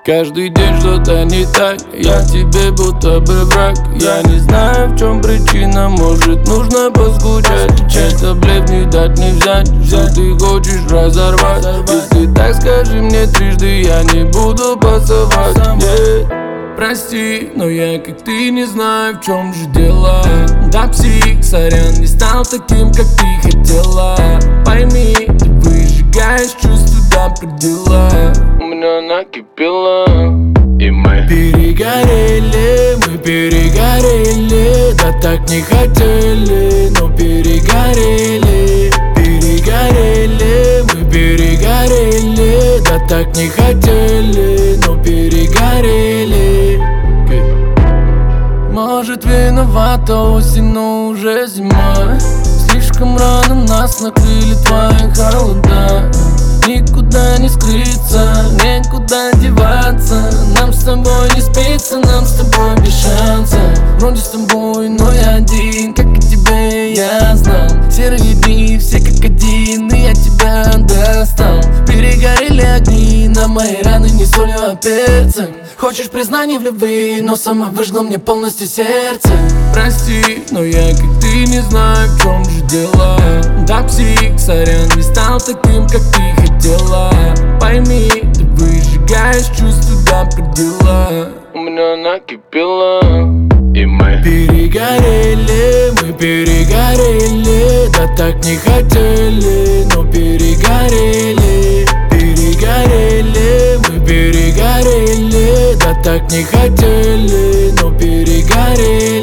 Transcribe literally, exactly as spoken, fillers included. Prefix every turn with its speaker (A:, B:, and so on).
A: Каждый день что-то не так, я тебе будто бы враг. Я не знаю, в чем причина, может нужно поскучать. Это блеф, не дать, не взять, что ты хочешь разорвать. Если так, скажи мне трижды, я не буду пасовать. yeah. Прости, но я как ты не знаю, в чем же дело. Да псих, сорян, не стал таким, как ты хотела. Пойми, ты выжигаешь чувства до предела. У меня накипело, и мы перегорели, мы перегорели. Да так не хотели, но перегорели. Перегорели, мы перегорели. Да так не хотели, но перегорели. Может, виновата осень, но уже зима. Слишком рано нас накрыли твои холода. Никуда не скрыться, некуда деваться. Нам с тобой не спится, нам с тобой без шанса. Вроде с тобой, но я один, как и тебе я знал. Серые дни, все как один, и я тебя достал. Перегорели огни, на мои раны не солью, а перцем. Хочешь признание в любви, но сама выжгла мне полностью сердце. Прости, но я как ты не знаю, в чем же дело. Да псих, сорян, не стал таким, как ты хотела. Пойми, ты выжигаешь чувства до предела. У меня накипело, и мы перегорели, мы перегорели. Да так не хотели, но перегорели. Перегорели, мы перегорели. Да так не хотели, но перегорели.